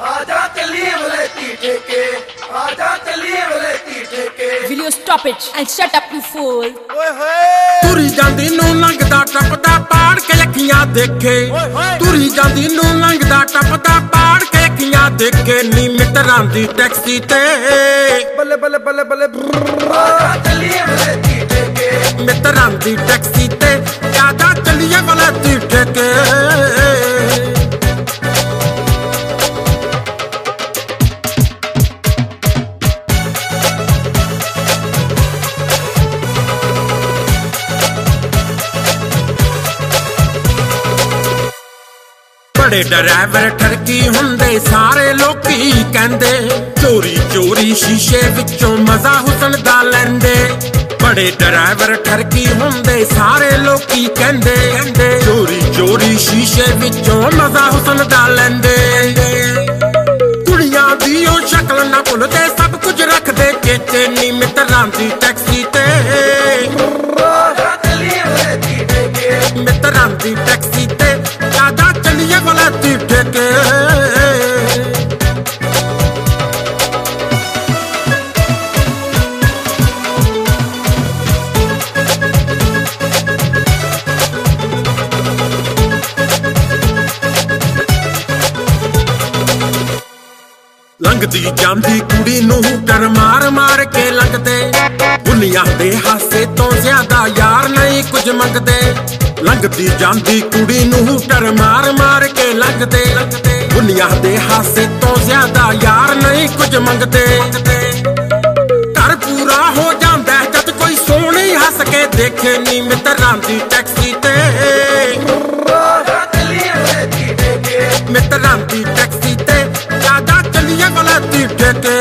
Will you stop it and shut up, you fool? ਤੁਰੀ ਜਾਂਦੀ ਨੂੰ ਲੰਘਦਾ ਟੱਪਦਾ ਪਾੜ ਕੇ ਅੱਖੀਆਂ ਦੇਖੇ ਤੁਰੀ ਜਾਂਦੀ ਨੂੰ ਲੰਘਦਾ ਟੱਪਦਾ ਪਾੜ ਕੇ ਅੱਖੀਆਂ ਦੇਖੇ ਨੀ ਮਿੱਤਰਾਂ ਦੀ ਟੈਕਸੀ ਤੇ ਬੱਲੇ ਬੱਲੇ ਬੱਲੇ ਬੱਲੇ ਮਿੱਤਰਾਂ ਦੀ ਟੈਕਸੀ ਤੇ ਜਿਆਦਾ ਚੱਲੀਏ ਵਲੈਤੀ ਠੇਕੇ बड़े ड्राइवर ठरकी हुंदे सारे लोकी कहंदे चोरी चोरी शीशे विचों मजा हुसन दा लैंदे बड़े ड्राइवर ठरकी हुंदे सारे लोकी कहंदे चोरी चोरी शीशे विचों मजा हुसन दा लैंदे कुड़ियां दी ओ शक्ल ना भुलदे सब कुछ रखदे चेते नी मित्तरां दी टैक्सी ते मित्तरां दी टैक्सी ते ज्यादा चलिए वलैती ठेके लंघदी जांदी कुड़ी नूं डर मार मार के लंघदे दुनिया दे हासे तो ज्यादा यार नहीं कुछ मंगदे लंघदी जांदी कुड़ी नूं डर मार मार के लंघदे दुनिया दे हासे तो ज्यादा यार नहीं कुछ मंगदे घर पूरा हो जांदा जद कोई सोहनी हस के देखे नी मित्तरां दी टैक्सी ते मित्तरां दी टैक्सी ते ज्यादा चलिए वलैती ठेके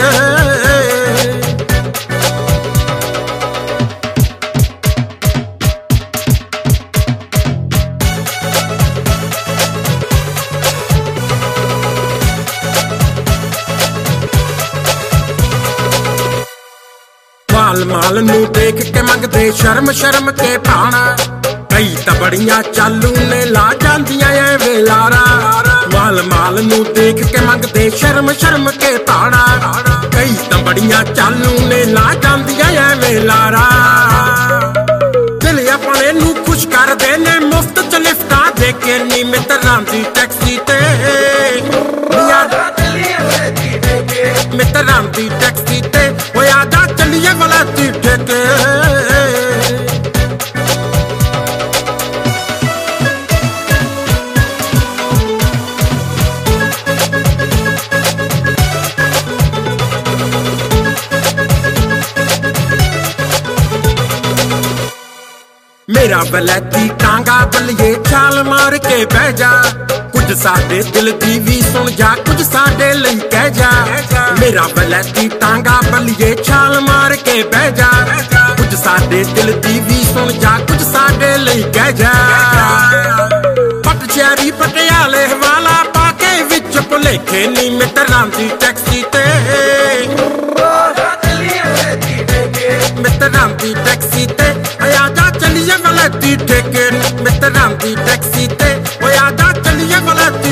माल माल नू देख के मंगदे शर्म शर्म के भाना कई तां बड़ियां चालू ने ला जांदियां ऐ वेलारा माल माल नू देख के मंगदे शर्म शर्म के भाना कई तां बड़ियां चालू ने ला जांदियां ऐ वेलारा दिल अपने नू खुश कर दे ने मुफ्त च लिफ्टां दे के नी मित्तरां दी टैक्सी ते मित्तरां दी टैक्सी ते ओ आजा चलिए वलैती ठेके मेरा वलैती टांगा बलिए छाल मार के बह जा कुछ साडे दिल दी भी सुन जा कुछ साडे लई कह जा मेरा वलैती टांगा बलिए छाल मार के बह जा कुछ साडे दिल दी भी सुन जा कुछ साडे लई कह जा पट शहरी पटियाले वाला पाके विच भुलेखे नी मित्तरां दी टैक्सी ते मित्तरां दी टैक्सी ते आजा चलिए वलैती ठेके मित्तरां दी टैक्सी ते आजा चलिए वलैती